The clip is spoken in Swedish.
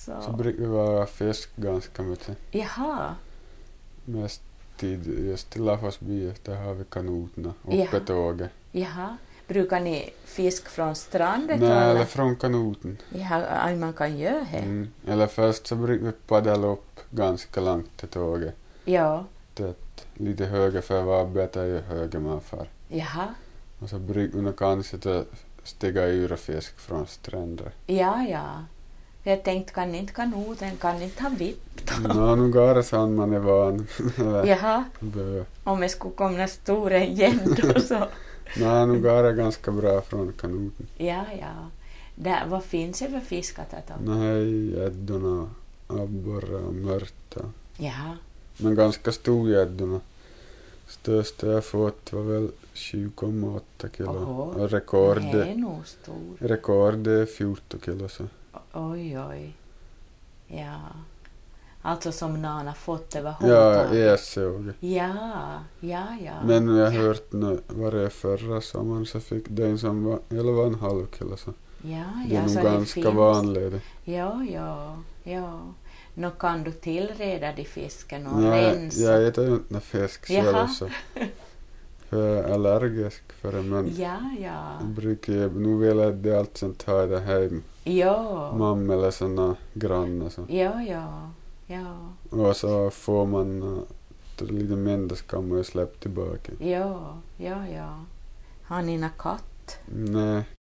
Så brukar vi vara fisk ganska mycket. Jaha. Mest tid just i Lafosby, där har vi kanoterna uppe tåget. Jaha. Brukar ni fisk från strandet? Nej, eller från kanoten. Ja, man kan göra det. Eller först så brukar vi paddla upp ganska långt till tåget. Ja. Det lite högre för att vara bättre ju högre man far. Jaha. Och så brukar vi kanske stiga ur fisk från stränder. Ja. Jag tänkte, kan inte kanoten, kan inte ha vipp då? Nå, nu går det så man är van. Jaha. Om jag skulle komma stora igen då så. Nej, nu går det ganska bra från kanoten. Ja. Där, vad finns det för fisk att äta? Nej, gäddorna, abborre och mörta. Jaha. Men ganska stor gäddorna. Största jag fått var väl 7,8 kilo. Och rekord är nog stor. Rekord är 14 kilo. Så. Oj. Ja. Alltså som någon har fått det var Ja, jag såg. Ja. Men jag har hört nu, var det förra sommaren så fick den som var 11,5 kilo. Så. Ja, det är nog så ganska det vanligt. Ja. Nå kan du tillreda de fisken och Nej, rensa? jag äter ju inte fisk själv så. Jag är allergisk för det, men Ja. jag brukar nu vill jag det allt sånt ha det hem. Ja. Mamma eller såna grannar så. Ja. Och så får man lite mindre ska man ju släppa tillbaka. Ja. Har ni en katt? Nej.